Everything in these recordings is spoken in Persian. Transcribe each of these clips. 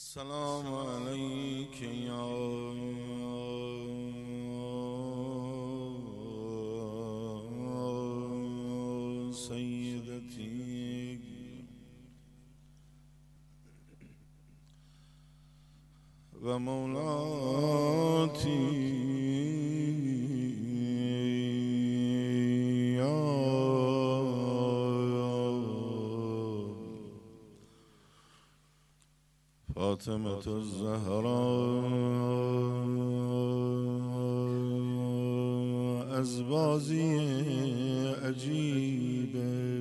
السلام عليك يا سيدتي ومولاتي يا فاطمة الزهراء از بازی عجیب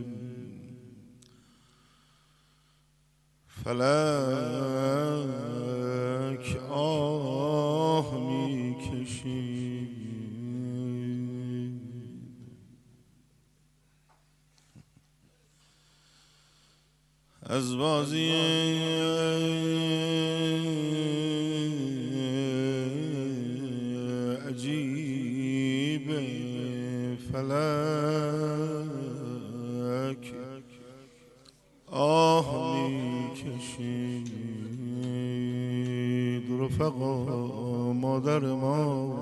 فلک آه می کشید. از بازی عجیب فلک آه می کشید. رفقا مادر ما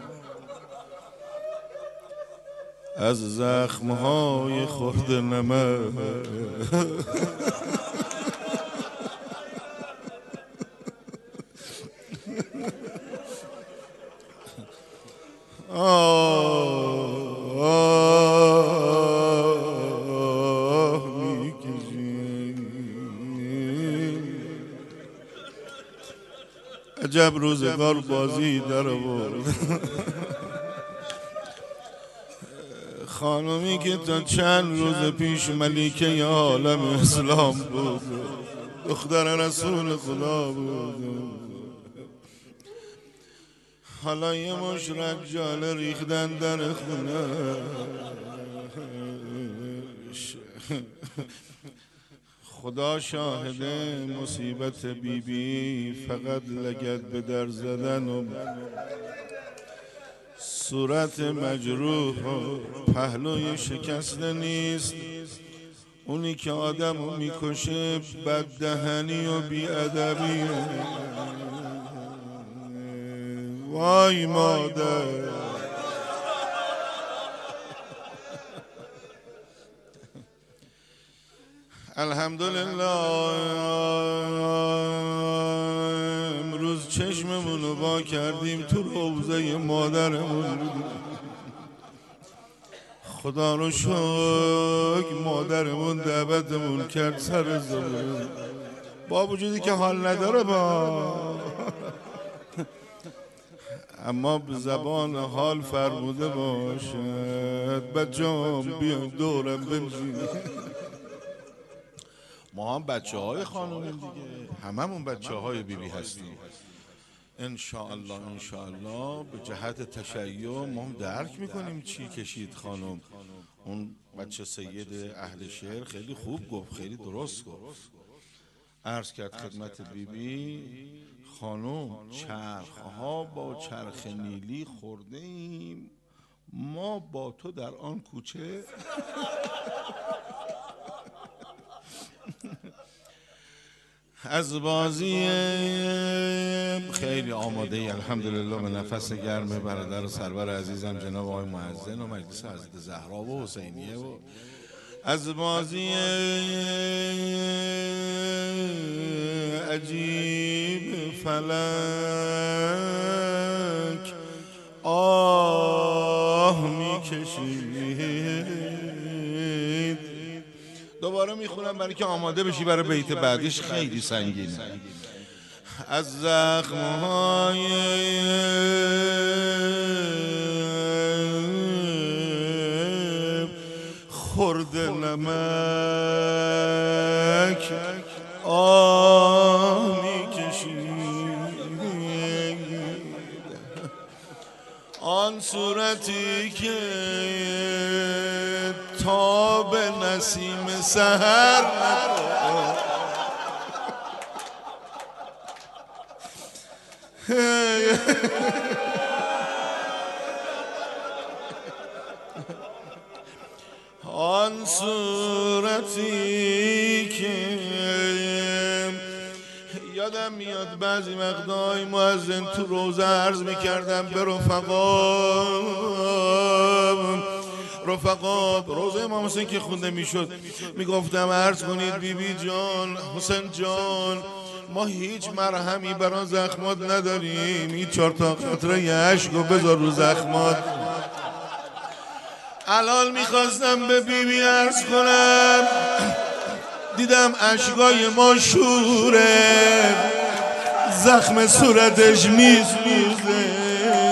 از زخمهای خورده نمک عجب روزگار بازی در آورد. خانمی که تا چند روز پیش ملیکه عالم اسلام بود، دختر رسول خدا بود، حالا یه مش رجاله ریختن در خونه. خدا شاهده مصیبت بیبی فقط لگد به در زدن و صورت مجروح و پهلوی شکسته نیست. اونی که آدمو میکشه بددهنی و بیادبی. وای مادر، الحمدلله امروز چشممونو وا کردیم تو روضه مادرمون. خدا رو شکر مادرمون دعوتمون کرد سر زبون، با وجودی که حال نداره اما به زبان حال فرموده باشد بچه‌ام بیاین دورم بنشینید. ما هم بچه های خانومیم دیگه، هممون بچه های بیبی هستیم. انشاءالله انشاءالله به جهت تشیع ما هم درک میکنیم چی کشید خانم. اون بچه سید اهل شعر خیلی خوب گفت، خیلی درست گفت. عرض کرد خدمت بیبی خانم چرخها با چرخ نیلی خورده ایم، ما با تو در آن کوچه. از بازی خیلی آماده ای الحمدلله به نفس گرم برادر و سرور عزیزم جناب آقای مؤذن و مجلس حضرت زهرا و حسینیه و از بازی عجیب فلک آه میکشید. دوباره میخونم برای که آماده بشی برای بیت بعدیش، خیلی سنگینه. از زخمهای خورده نمک آه میکشید. آن صورتی که تاب نسیم سحر آن صورتی که یادم میاد بعضی وقتای مؤذن تو روزه عرض میکردم به رفقا روزه امام حسین که خونده میشد میگفتم عرض کنید بی جان، حسین جان، ما هیچ مرهمی برای زخمات نداریم، این 4 تا قطره اشکو بذار رو زخمات. الان میخواستم به بی عرض کنم، دیدم اشکای ما شوره، زخم صورتش میسوزه.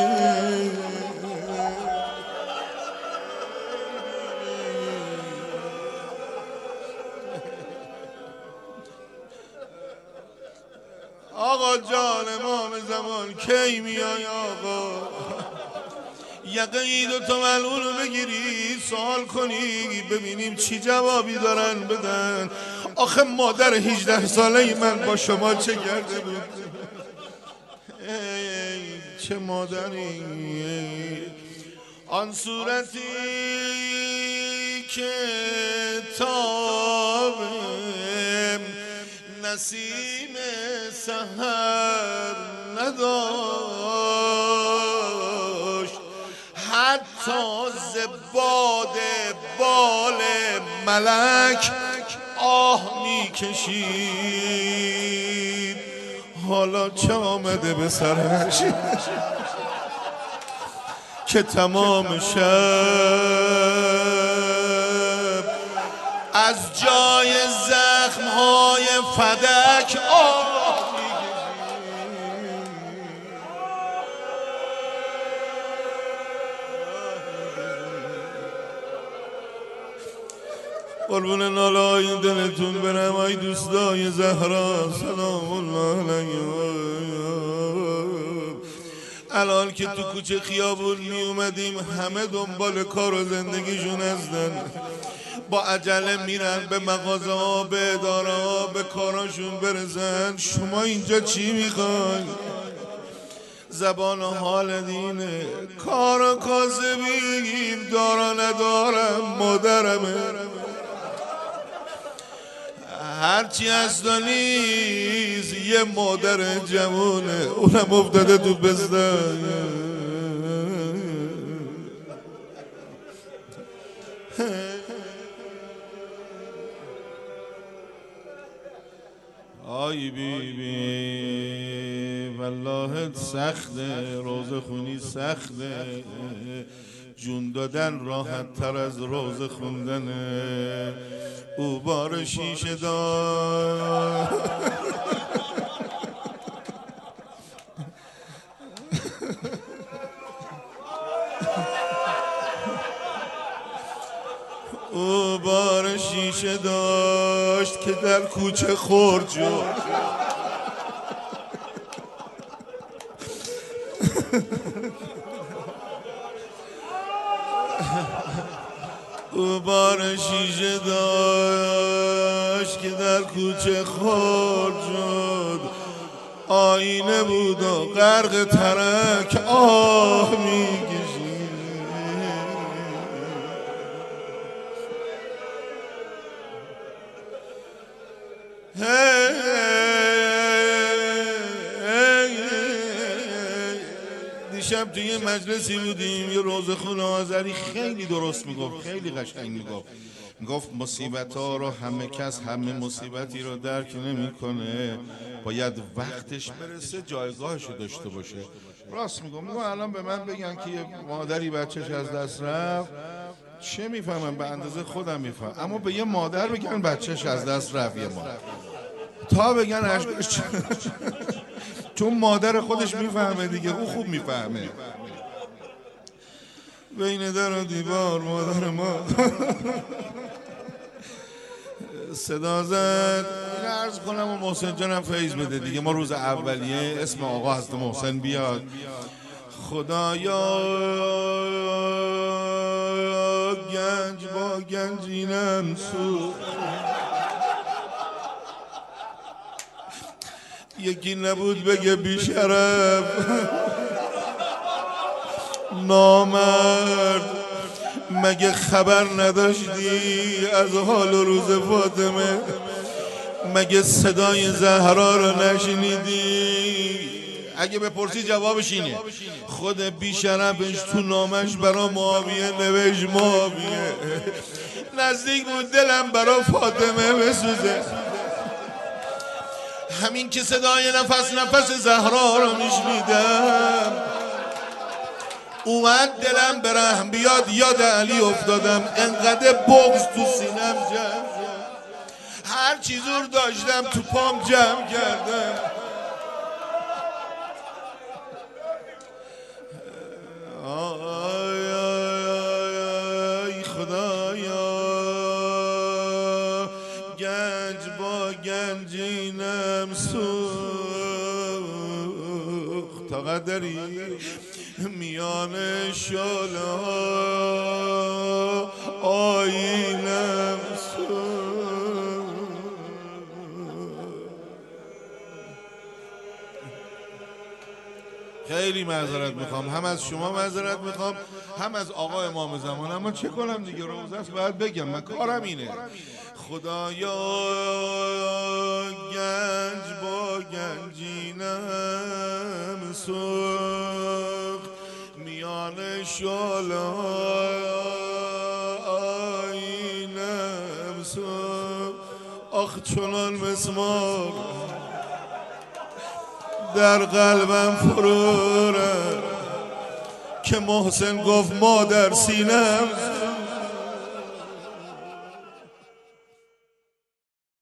آقا جان امام زمان کی میای آقا؟ یقه این 2 تا ملعون رو بگیری سوال کنی ببینیم چی جوابی دارن بدن. آخه مادر 18 ساله من با شما چه کرده بود؟ چه مادری؟ آن صورتی که تاب نسیم سحر نداشت، حتی زباد بال ملک آه میکشید. حالا چه آمده به سرش که تمام شب از جای زخمهای فدک آه قربون نالای دلتون برم ای دوستای زهرا سلام الله علیهم. الان که تو کوچه خیابون می اومدیم همه دنبال کار و زندگیشون هستن، با عجله میرن به مغازه ها، به اداره ها، به کاراشون برسن. شما اینجا چی میخوای؟ زبان حال دینه، کارا کاسبیم، دارا ندارم مادرمه، هرچی هست و نیست یه مادر جوونه اونم افتاده تو بزدن. آی بی والله سخته، روزه خونی سخته، جون دادن راحت تر از روزه خوندنه. او بار شیشه دار او بار شیشه داشت که در کوچه خورد شد. او بار شیشه داشت که در کوچه خورد شد، آینه بود و غرق ترک آه میکشید. دیشب توی مجلسی بودیم، یه روزخون آذری خیلی درست میگفت، خیلی قشنگ میگفت مصیبت ها رو همه کس همه مصیبتی رو درک نمیکنه، باید وقتش برسه جایگاهش رو داشته باشه. راست میگم. الان به من بگن که یه مادری بچهش از دست رفت، چه میفهمم؟ به اندازه خودم میفهم. اما به یه مادر بگن بچهش از دست رفت، یه مادر تا بگن عشقش چون مادر خودش میفهمه دیگه، او خوب میفهمه. بین در و دیوار مادر ما صدا زد. این عرض کنم و محسن جانم فیض بده دیگه. ما روز اولیه اسم آقا هست محسن بیاد. خدایا گنج با گنجینم سو، یکی نبود بگه بیشرف نامرد، مگه خبر نداشتی از حال و روز فاطمه؟ مگه صدای زهرا رو نشنیدی؟ اگه بپرسی جوابش اینه. خود بیشرفش تو نامش برا معاویه نوشت معاویه نزدیک بود دلم برا فاطمه بسوزه. همین که صدای نفس زهرا رو میشنیدم اومد دلم برهم بیاد یاد علی افتادم. انقدر بغض تو سینم جمع هر چی زور داشتم تو پام جمع کردم. آی آی خدایا گنج با گنجینم سوخت تا قدری میان شاله آینم سوخت. خیلی معذرت میخوام، هم از شما معذرت میخوام هم از آقا امام زمان، اما چه کنم دیگه، روزه است باید بگم، من کارم اینه. خدایا گنج با گنجینم سوخت میان شاله آینم سوخت. آخ چنان مسمار در قلبم فرو رفت که محسن گفت مادر سینم